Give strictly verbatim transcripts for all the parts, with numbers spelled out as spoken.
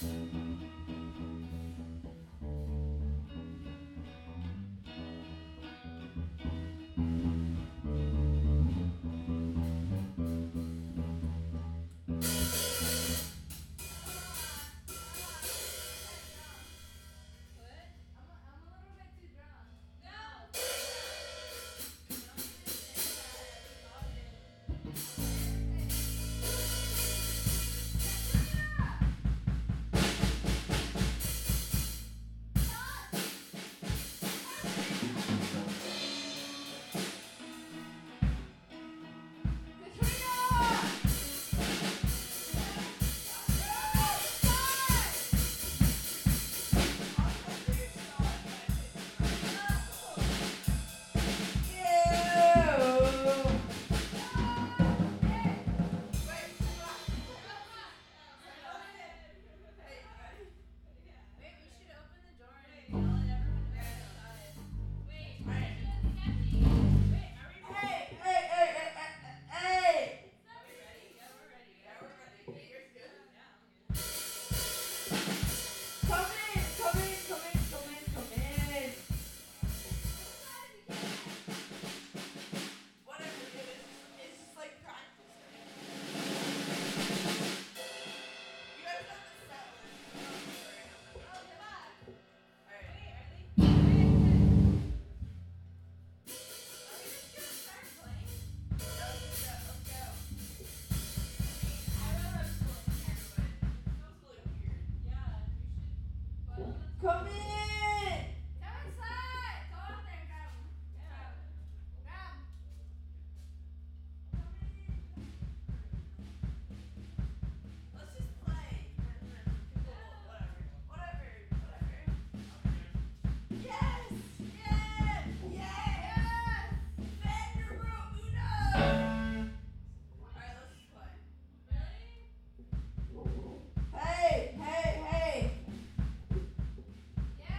Hey, hey, hey.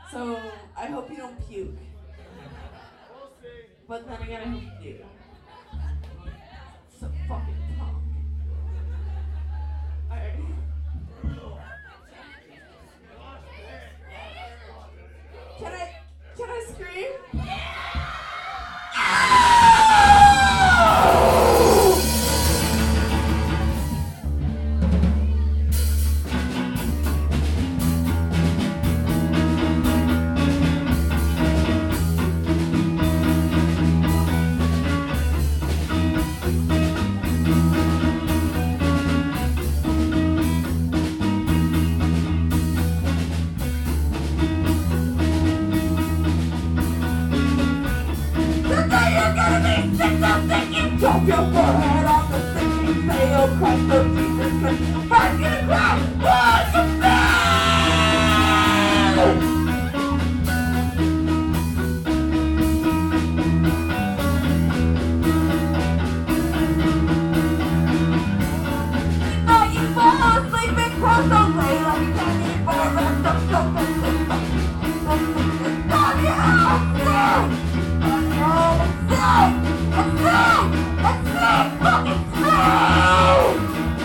So I hope you don't puke. But then again, I hope you do. So fucking punk. Alright. Can I, can I scream? Drop your forehead on the sinking sail, Christ, oh Jesus Christ, I'm gonna cry, what's the Now you fall asleep and cross the way like you can't get more rest of something to fuck. On your house, on your home, I'm sick! I'm sick! Fucking sick!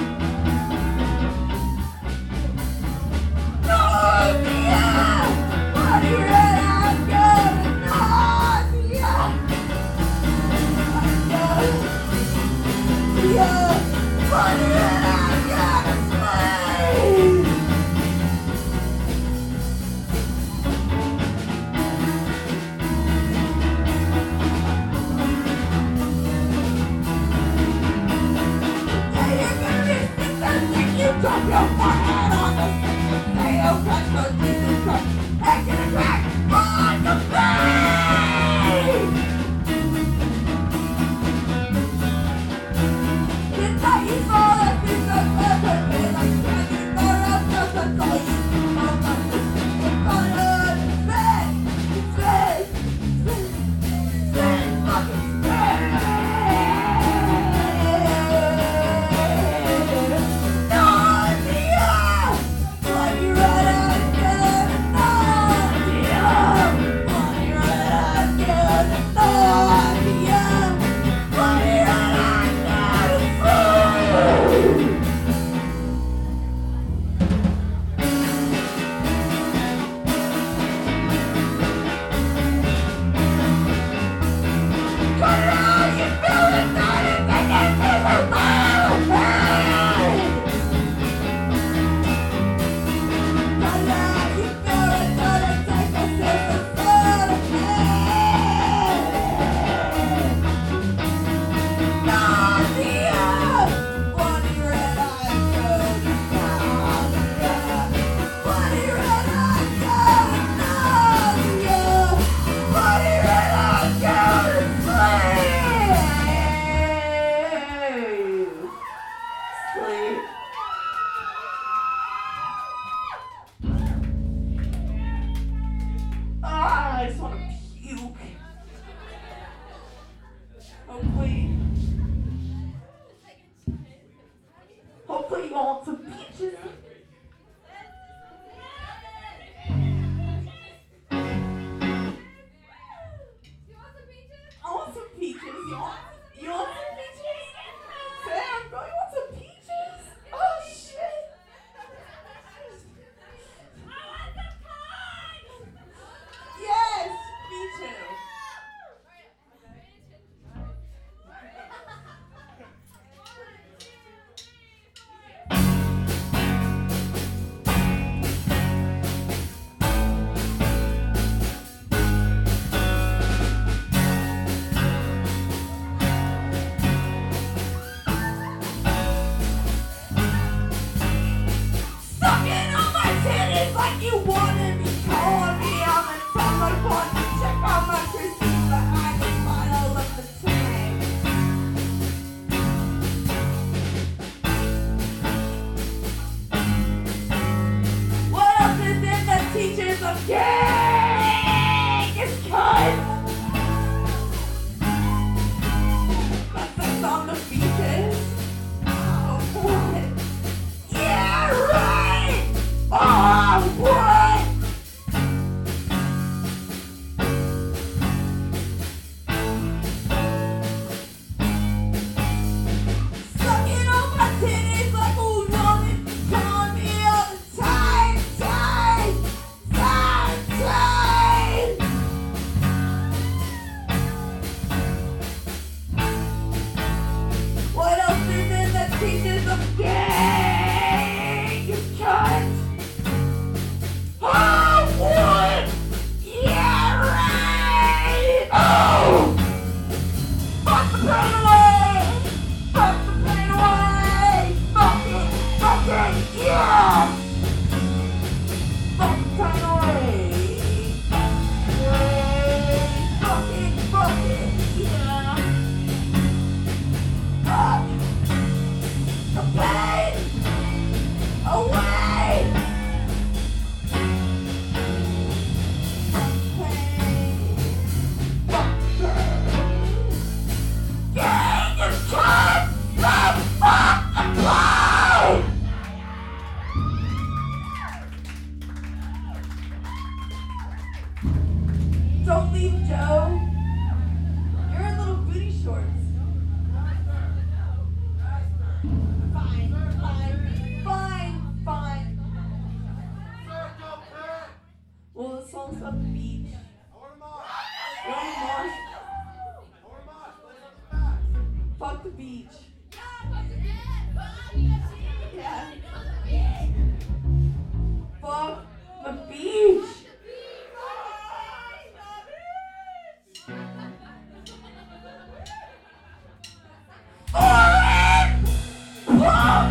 Nausea! Bloody red, I'm good! Nausea! I'm good! Yeah! Bloody red, I'm gonna sleep! Drop your forehead on the sinking sail, Christ, oh Jesus Christ, heck in a crack on the bay! It's not you saw that thing that's ever been like candy for us, just that's all you see, no nothing. It's on a sick, sick, sick, sick, fucking sick! I just want to puke. Hopefully, hopefully you all want some peaches. I want some peaches. You want, you want some peaches? Sam, bro, you want some peaches? Oh, shit. Yes, me too.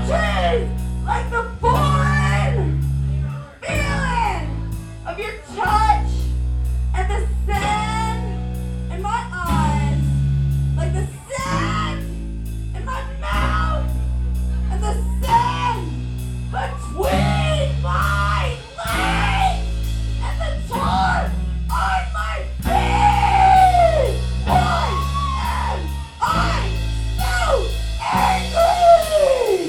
trees like the foreign feeling of your touch and the sand in my eyes, like the sand in my mouth and the sand between my legs and the tar on my feet. Why am I so angry?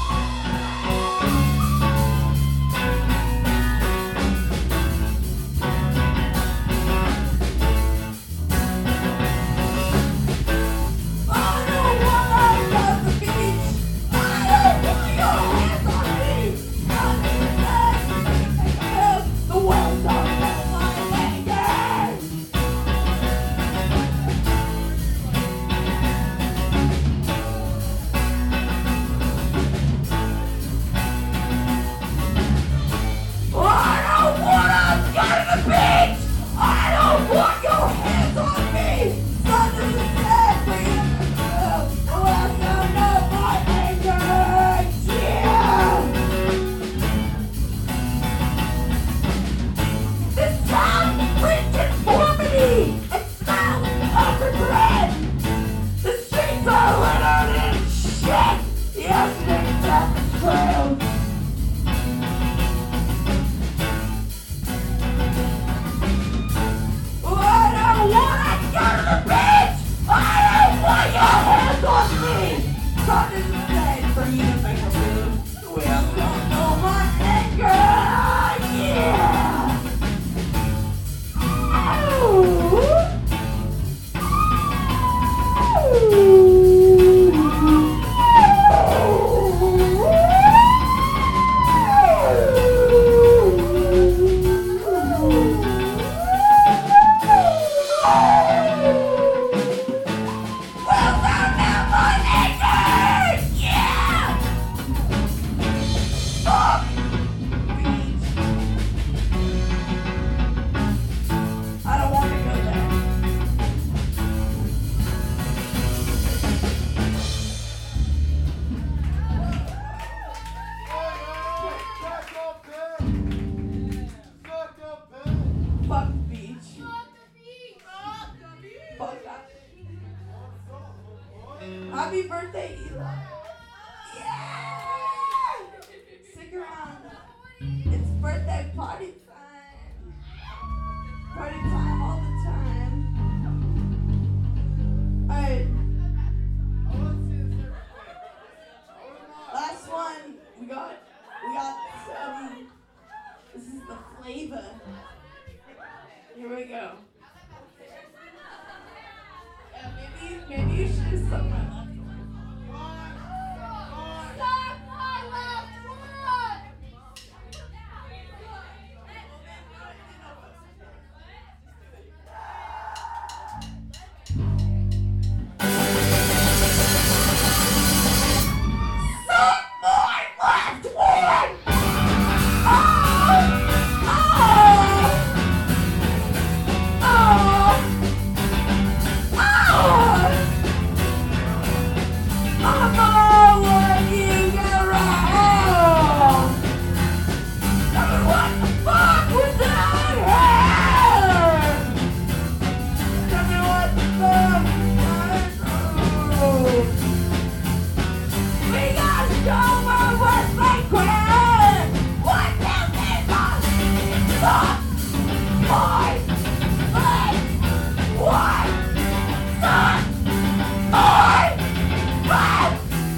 I don't wanna go to the beach. I don't want your hands on me. Nothing says the world's on my fingers. I don't wanna go to the beach. I don't want your hands on me. Something to say for you. The world's on my fingers. Yeah. This town breeds conformity and smells of regret. The streets are littered in shit. Yesterday's at the trail. I don't wanna go to the beach. I don't want your hands on me. Something to say for you to make a move. We have don't know my anger. Yeah. I don't want to go there. Fuck the beach. Fuck that. Happy birthday, Eli. Yeah! Stick around. It's birthday party time. Party time all the time. Alright. Last one. We got we got some. This is the flavor. Here we go. Yeah, maybe maybe you should have sucked my left one. Suck my left one! Suck my left one! Oh! Oh! Oh! I'm all working around. Tell me what the fuck was down here? Tell me what the fuck was through. We gotta show my work like grand. What does it cost? Suck my leg. What? Suck my leg.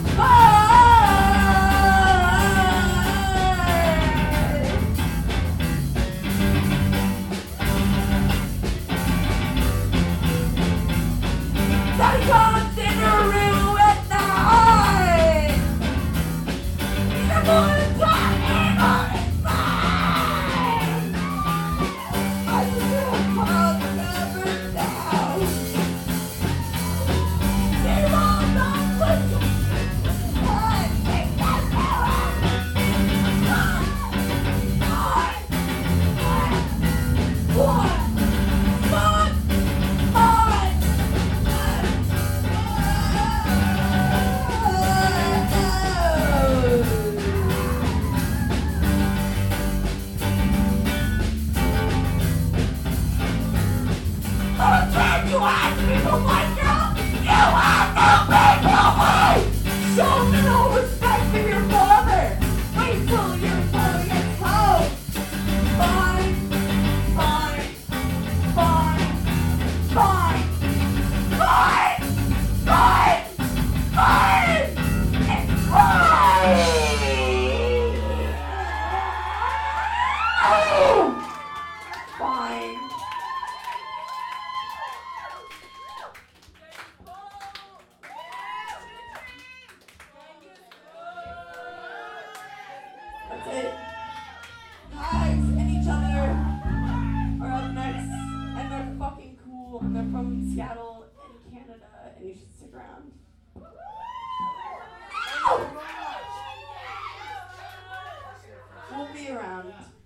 That comes in your room at night. The moon's talking on his mind. I still fall never down. They're all done with you. I think that's how I'm That's it. Guys and each other are up next, and they're fucking cool, and they're from Seattle and Canada, and you should stick around. We'll be around.